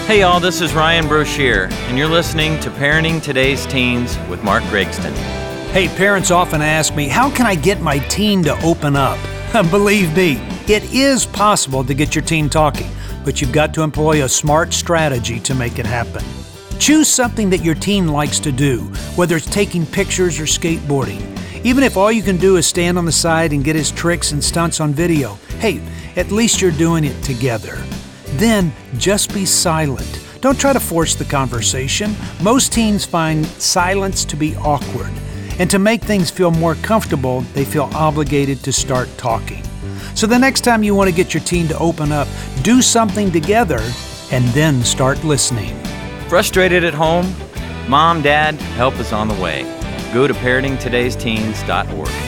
Hey y'all, this is Ryan Broshier, and you're listening to Parenting Today's Teens with Mark Gregston. Hey, parents often ask me, how can I get my teen to open up? Believe me, it is possible to get your teen talking, but you've got to employ a smart strategy to make it happen. Choose something that your teen likes to do, whether it's taking pictures or skateboarding. Even if all you can do is stand on the side and get his tricks and stunts on video, hey, at least you're doing it together. Then just be silent. Don't try to force the conversation. Most teens find silence to be awkward. And to make things feel more comfortable, they feel obligated to start talking. So the next time you want to get your teen to open up, do something together and then start listening. Frustrated at home? Mom, Dad, help is on the way. Go to parentingtodaysteens.org.